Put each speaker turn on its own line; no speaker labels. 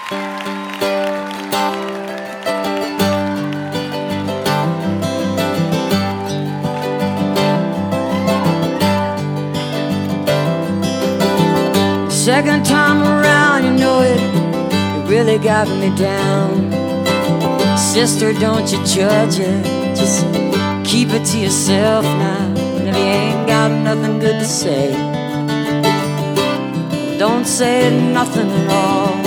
Second time around, you know it really got me down. Sister, don't you judge it, just keep it to yourself now. And if you ain't got nothing good to say, don't say nothing at all.